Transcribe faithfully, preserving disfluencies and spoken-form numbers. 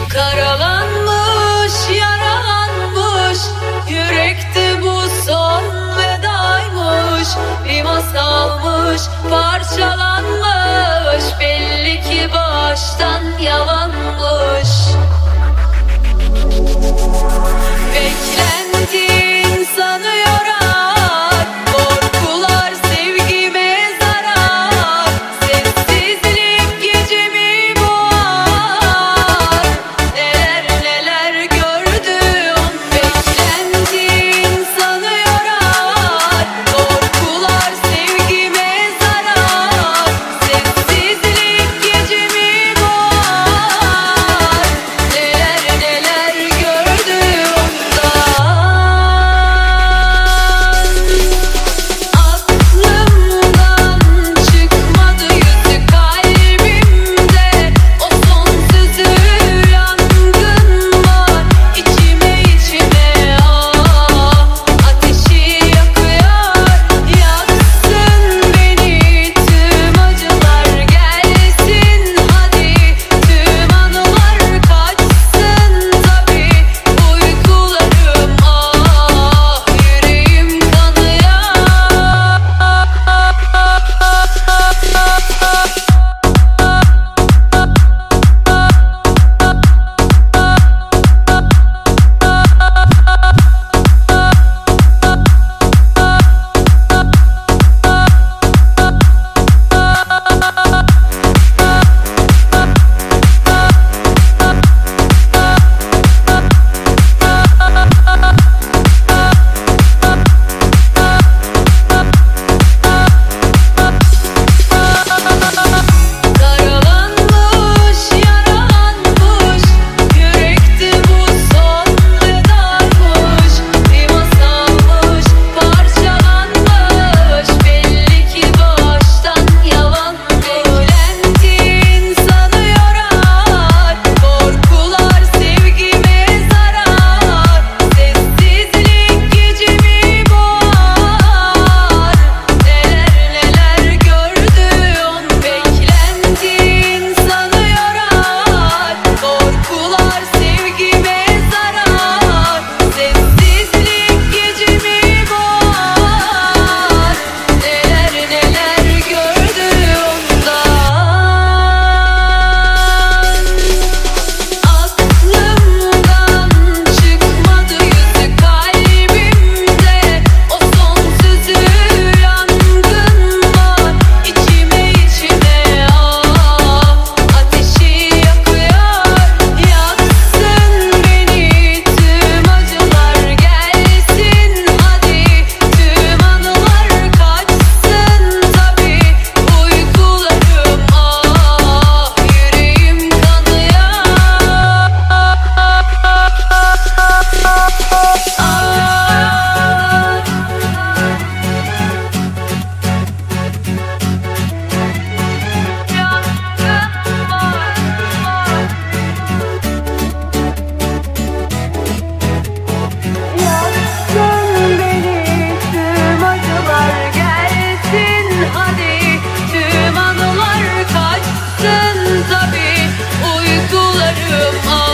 Karalanmış, yaralanmış, yürekte bu son vedaymış. Bir masalmış, parçalanmış, belli ki baştan yalanmış. Beklentin sanıyor ar, korkular sevgime zarar. Sessizlik gecemi boğar, neler neler gördüm. Beklentin sanıyor ar, korkular sevgime zarar. Sessizlik gecemi boğar, neler neler gördüm ondan. Aklımdan çıkmadı yüzü kalbimde, o son sözü yangın var içime içime. Ah, ateşi yakıyor, yaksın beni tüm acılar gelsin hadi. Tüm anılar kaçsın tabi, uykularım ah, yüreğim kanıyor. Karalanmış, yaralanmış, yürekte bu son vedaymış. Bir masalmış, parçalanmış, belli ki baştan yalanmış. Beklentin sanıyor ar, korkular sevgime zarar. Sessizlik gecemi boğar, neler neler gördüm. Beklentin sanıyor ar, korkular sevgime zarar. Sessizlik gecemi boğar, neler neler gördüm ondan. Aklımdan çıkmadı yüzü kalbimde, o son sözü yangın var içime içime. Ah, ateşi yakıyor, yaksın beni tüm acılar gelsin hadi. Tüm anılar kaçsın tabi, uykularım ah, yüreğim kanıyor. Yaksın beni tüm acılar gelsin hadi. Tüm anılar kaçsın tabi, uykularım ah.